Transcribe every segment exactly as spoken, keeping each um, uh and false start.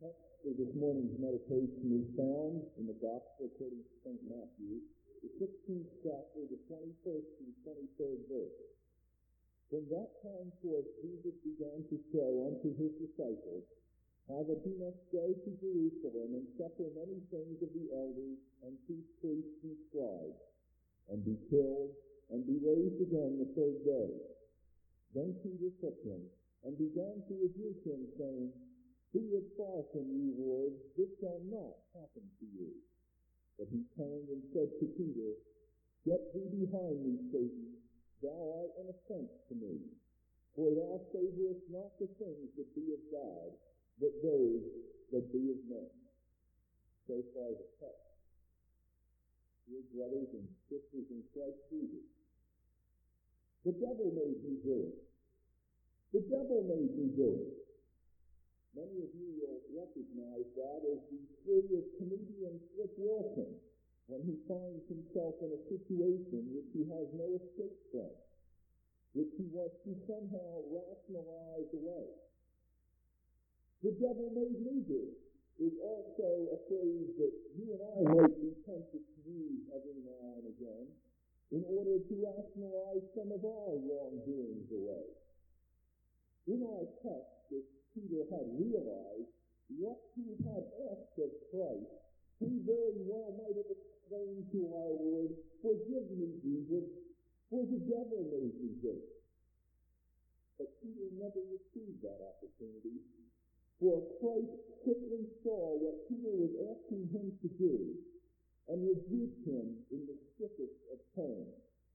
Text for this morning's meditation is found in the Gospel according to Saint Matthew, the sixteenth chapter, the twenty-first to the twenty-third verse. From that time forth Jesus began to show unto his disciples how that he must go to Jerusalem and suffer many things of the elders and chief priests and scribes, and be killed, and be raised again the third day. Then Peter took him, and began to rebuke him, saying, Be it far from you, Lord, this shall not happen to you. But he turned and said to Peter, Get thee behind me, Satan, thou art an offense to me. For thou savorest not the things that be of God, but those that be of men. So far the text. Dear brothers and sisters in Christ Jesus, the devil made me do it. The devil made me do it. Many of you will recognize that as the furious comedian Flip Wilson when he finds himself in a situation which he has no escape from, which he wants to somehow rationalize away. The devil made me do it is also a phrase that you and I might be tempted to use every now and again in order to rationalize some of our wrongdoings away. In our text, if Peter had realized what he had asked of Christ, he very well might have exclaimed to our Lord, Forgive me, Jesus, for the devil made me do it. But Peter never received that opportunity, for Christ quickly saw what Peter was asking him to do and rebuked him in the strictest of terms.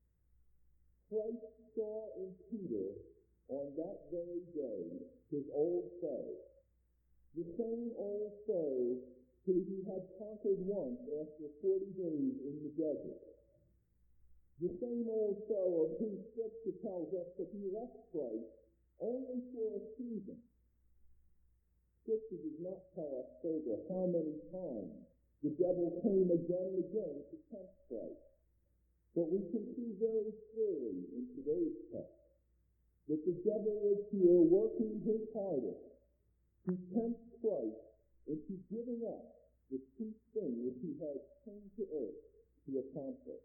Christ saw in Peter on that very day his old foe, the same old foe who he had conquered once after forty days in the desert, the same old foe of whom Scripture tells us that he left Christ only for a season. Scripture does not tell us further how many times the devil came again and again to tempt Christ, but we can see very clearly in today's text that the devil was here working his hardest to tempt Christ into giving up the chief thing which he had come to earth to accomplish.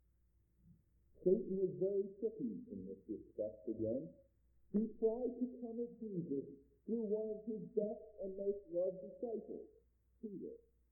Satan was very tricky in this respect again. He tried to come at Jesus through one of his best and most loved disciples, Peter.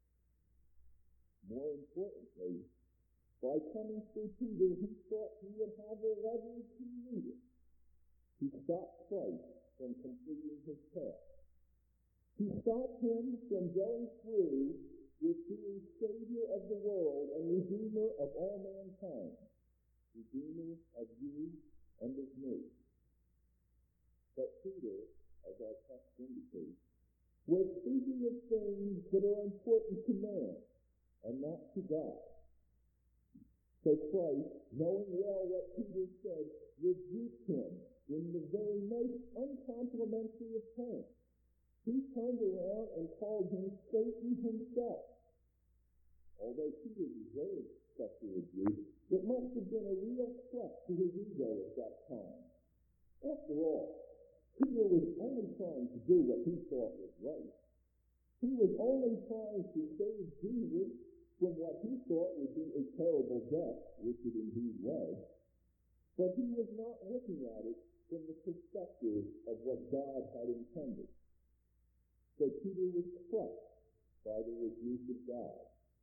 More importantly, by coming through Peter, he thought he would have the leverage he needed to stop Christ from completing his task. To stop him from going through with being Savior of the world and Redeemer of all mankind, Redeemer of you and of me. But Peter, as our text indicates, was speaking of things that are important to man and not to God. So Christ, knowing well what Peter said, rebuked him in the very most uncomplimentary of terms. He turned around and called him Satan himself. Although Peter deserved such a rebuke, it must have been a real threat to his ego at that time. After all, Peter was only trying to do what he thought was right. He was only trying to save Jesus from what he thought would be a terrible death, which it indeed was. But he was not looking at it from the perspective of what God had intended. So Peter was crushed by the rebuke of God.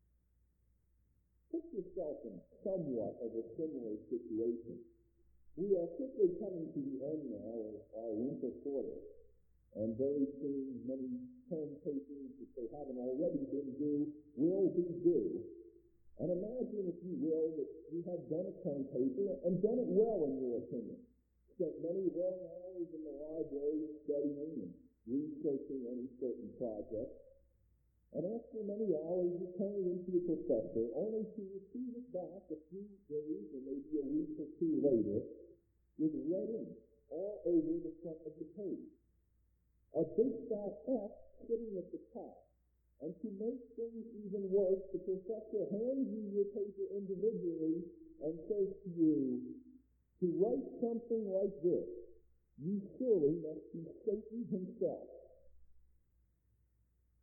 Put yourself in somewhat of a similar situation. We are quickly coming to the end now of our winter quarter, and very soon many term papers, if they haven't already been due, will be due. And imagine, if you will, that you have done a term paper and done it well in your opinion. Spent many long hours in the library studying and researching any certain project. And after many hours, you turn it into the professor, only to receive it back a few days or maybe a week or two later with red ink all over the front of the page. A big fat F sitting at the top. And to make things even worse, the professor hands you your paper individually and says to you, to write something like this, you surely must be Satan himself.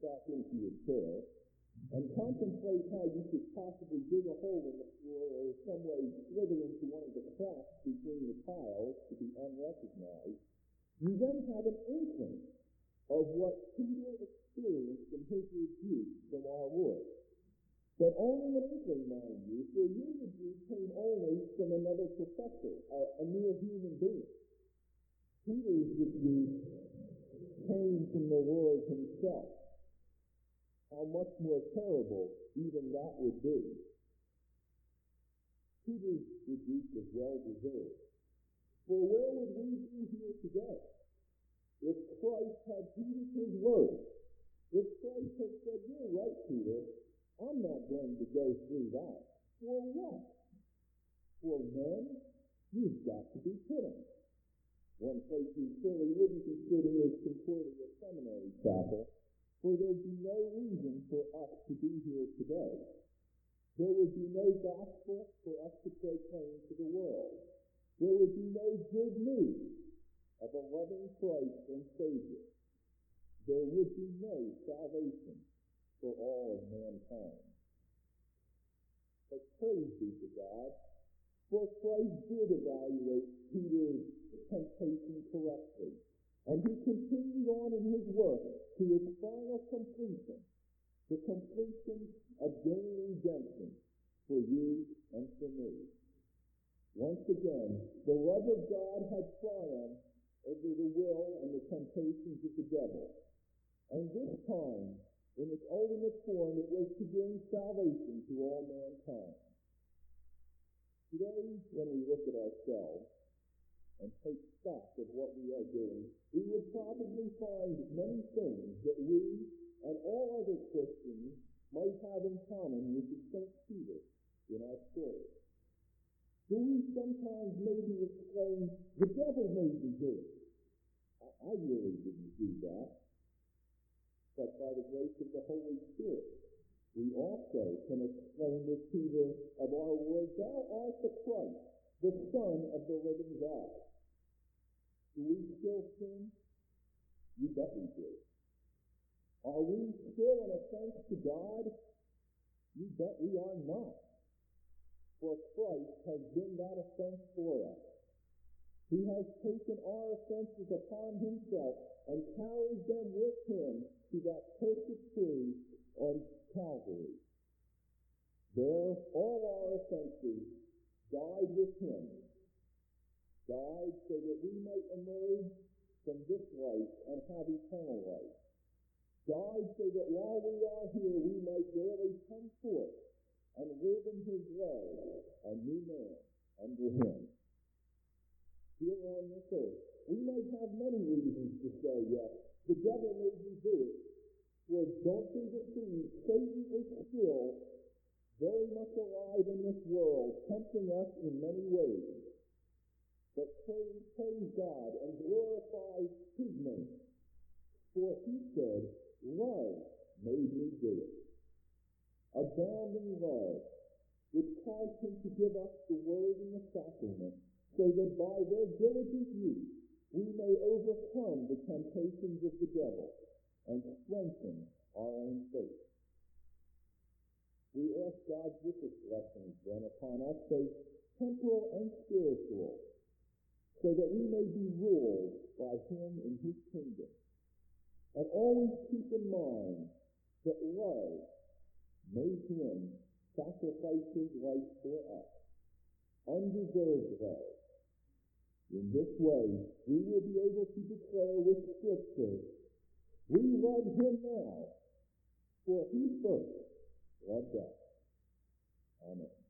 back into your chair and contemplate how you could possibly dig a hole in the floor or some way slither into one of the cracks between the tiles to be unrecognized, you then have an inkling of what Peter experienced in his rebuke from our Lord. But only an inkling, mind you, for your rebuke came only from another professor, a, a mere human being. Peter's rebuke came from the Lord himself. How much more terrible even that would be. Peter's rebuke was well deserved. For where would we be here today if Christ had heeded his word? If Christ had said, "You're right, Peter, I'm not going to go through that." For what? For men, you've got to be kidding. One place you surely wouldn't be sitting is Concordia Seminary Chapel, for there'd be no reason for us to be here today. There would be no gospel for us to proclaim to the world. There would be no good news of a loving Christ and Savior. There would be no salvation for all of mankind. But praise be to God, for Christ did evaluate Peter's temptation correctly, and he continued on in his work to its final completion, the completion of gaining redemption for you and for me. Once again, the love of God had triumphed over the will and the temptations of the devil, and this time, in its ultimate form, it was to bring salvation to all mankind. Today, when we look at ourselves and take stock of what we are doing, we would probably find many things that we and all other Christians might have in common with the Saint Peter in our story. Do we sometimes maybe exclaim, "The devil made me do it"? I, I really didn't do that. But by the grace of the Holy Spirit, we also can exclaim with Peter of our Lord, "Thou art the Christ, the Son of the living God." Do we still sin? You bet we do. Are we still an offense to God? You bet we are not. For Christ has been that offense for us. He has taken our offenses upon himself and carried them with him to that perfect tree on Calvary. There, all our offenses died with him, died so that we might emerge from this life and have eternal life, died so that while we are here we might daily come forth and live in his love, a new man under him. Here on this earth, we might have many reasons to say, yes, the devil made me do it. For don't be deceived, Satan is still very much alive in this world, tempting us in many ways. But praise, praise God and glorify his name. For he said, "Love made me do it." Abounding love, which caused him to give us the word and the sacrament, so that by their diligent use we may overcome the temptations of the devil and strengthen our own faith. We ask God's richest blessings then upon us, both temporal and spiritual, so that we may be ruled by him in his kingdom. And always keep in mind that love made him sacrifice his life for us. Undeserved love. In this way, we will be able to declare with Scripture, "We love him now, for he first loved us." Amen.